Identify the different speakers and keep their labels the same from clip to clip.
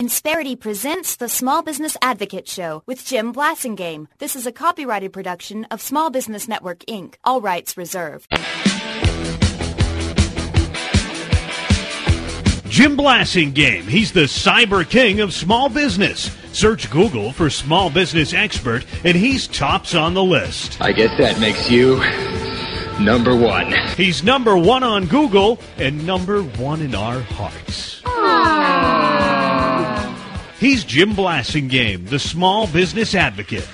Speaker 1: Insperity presents the Small Business Advocate Show with Jim Blasingame. This is a copyrighted production of Small Business Network, Inc. All rights reserved.
Speaker 2: Jim Blasingame. He's the cyber king of small business. Search Google for small business expert, and he's tops on the list.
Speaker 3: I guess that makes you number one.
Speaker 2: He's number one on Google and number one in our hearts. He's Jim Blasingame, the small business advocate.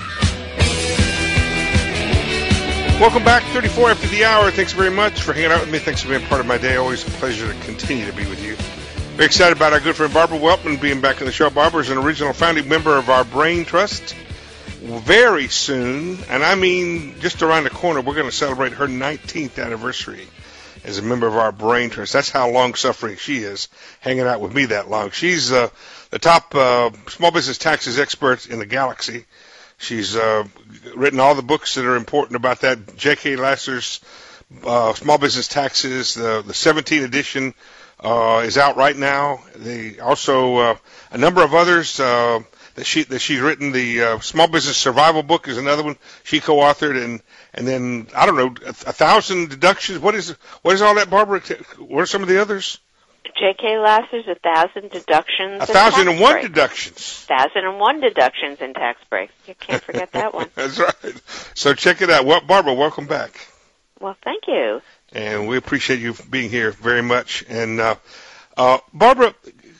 Speaker 4: Welcome back, 34 after the hour. Thanks very much for hanging out with me. Thanks for being part of my day. Always a pleasure to continue to be with you. Very excited about our good friend Barbara Weltman being back on the show. Barbara is an original founding member of our Brain Trust. Very soon, and I mean just around the corner, we're going to celebrate her 19th anniversary as a member of our Brain Trust. That's how long-suffering she is, hanging out with me that long. She's the top small business taxes expert in the galaxy. She's written all the books that are important about that. J.K. Lasser's Small Business Taxes, the 17th edition is out right now. Also a number of others that she's written. The Small Business Survival book is another one she co-authored, and then I don't know, 1,000 deductions. What is all that, Barbara? What are some of the others?
Speaker 5: J.K. Lasser's 1,000 deductions.
Speaker 4: 1,001 deductions.
Speaker 5: 1,001 deductions in tax breaks. You can't forget that one.
Speaker 4: That's right. So check it out. Well, Barbara, welcome back.
Speaker 5: Well, thank you.
Speaker 4: And we appreciate you being here very much. And Barbara,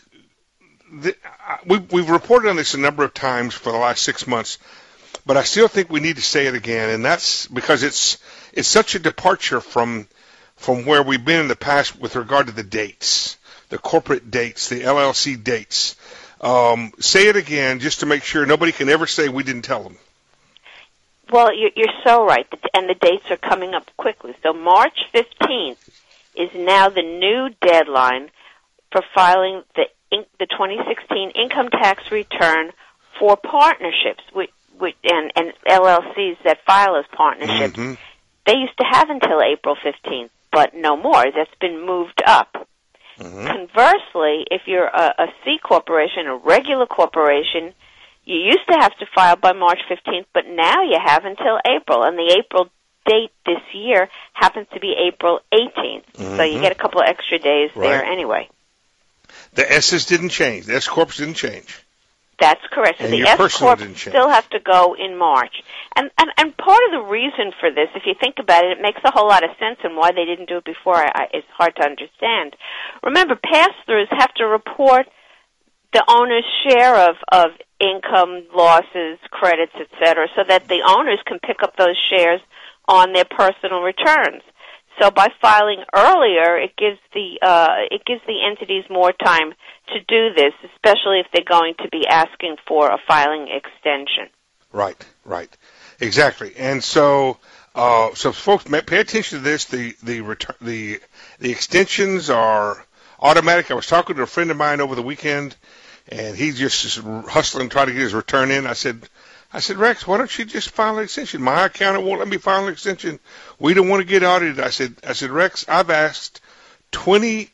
Speaker 4: we've reported on this a number of times for the last 6 months, but I still think we need to say it again, and that's because it's such a departure from where we've been in the past with regard to the dates, the corporate dates, the LLC dates. Say it again just to make sure nobody can ever say we didn't tell them.
Speaker 5: Well, you're so right, and the dates are coming up quickly. So March 15th is now the new deadline for filing the 2016 income tax return for partnerships and LLCs that file as partnerships. Mm-hmm. They used to have until April 15th, but no more. That's been moved up. Mm-hmm. Conversely, if you're a C corporation, a regular corporation, you used to have to file by March 15th, but now you have until April, and the April date this year happens to be April 18th. Mm-hmm. So you get a couple of extra days there anyway.
Speaker 4: The S's didn't change. The S Corps didn't change.
Speaker 5: That's correct. So the S Corp still have to go in March. And part of the reason for this, if you think about it, it makes a whole lot of sense, and why they didn't do it before it's hard to understand. Remember, pass-throughs have to report the owner's share of income, losses, credits, etc., so that the owners can pick up those shares on their personal returns. So by filing earlier, it gives the entities more time to do this, especially if they're going to be asking for a filing extension.
Speaker 4: Right, exactly. And so folks, pay attention to this. The extensions are automatic. I was talking to a friend of mine over the weekend, and he's just hustling, trying to get his return in. I said, Rex, why don't you just file an extension? My accountant won't let me file an extension. We don't want to get audited. I said, Rex, I've asked 20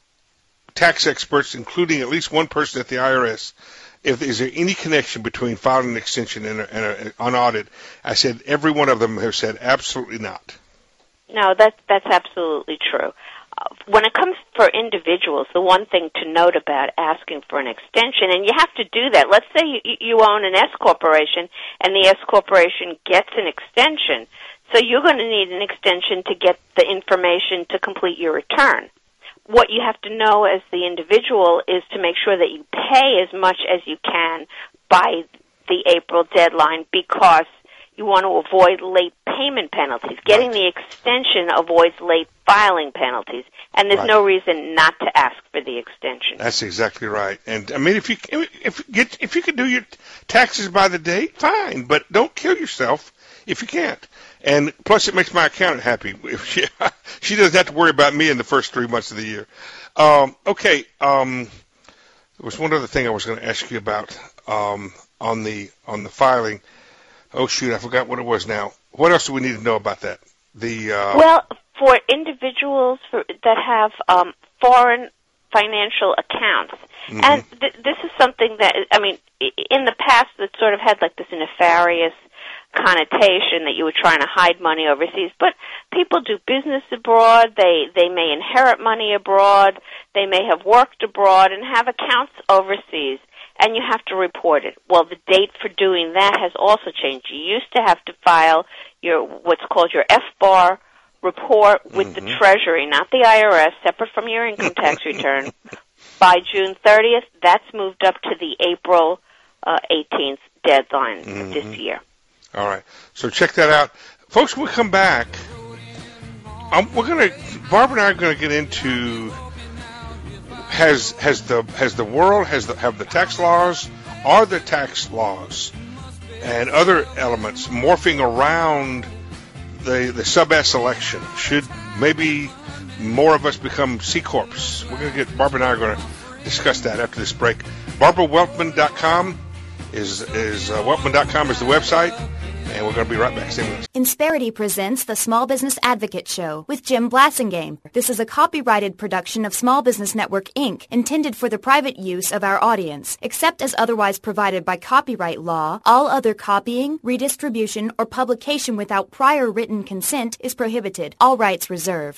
Speaker 4: tax experts, including at least one person at the IRS, is there any connection between filing an extension and an audit? I said, every one of them have said absolutely not.
Speaker 5: No, that's absolutely true. When it comes for individuals, the one thing to note about asking for an extension, and you have to do that. Let's say you own an S corporation, and the S corporation gets an extension. So you're going to need an extension to get the information to complete your return. What you have to know as the individual is to make sure that you pay as much as you can by the April deadline, because you want to avoid late payment penalties. Getting the extension avoids late filing penalties, and there's no reason not to ask for the extension.
Speaker 4: That's exactly right. And I mean, if you can do your taxes by the date, fine, but don't kill yourself if you can't. And plus, it makes my accountant happy. If she doesn't have to worry about me in the first 3 months of the year. Okay. There was one other thing I was going to ask you about on the filing. Oh, shoot, I forgot what it was now. What else do we need to know about that?
Speaker 5: Well, for individuals that have foreign financial accounts. And this is something that, I mean, in the past it sort of had like this nefarious connotation that you were trying to hide money overseas, but people do business abroad, they may inherit money abroad, they may have worked abroad and have accounts overseas, and you have to report it. Well, the date for doing that has also changed. You used to have to file your what's called your FBAR report with the Treasury, not the IRS, separate from your income tax return, by June 30th. That's moved up to the April 18th deadline this year.
Speaker 4: All right. So check that out. Folks, when we come back, Barbara and I are going to get into have the tax laws, are the tax laws and other elements morphing around the sub-S election? Should maybe more of us become C-Corps? Barbara and I are going to discuss that after this break. BarbaraWeltman.com is Weltman.com is the website, and we're going to be right back. Stay with us.
Speaker 1: Insperity presents the Small Business Advocate Show with Jim Blassingame. This is a copyrighted production of Small Business Network, Inc., intended for the private use of our audience. Except as otherwise provided by copyright law, all other copying, redistribution, or publication without prior written consent is prohibited. All rights reserved.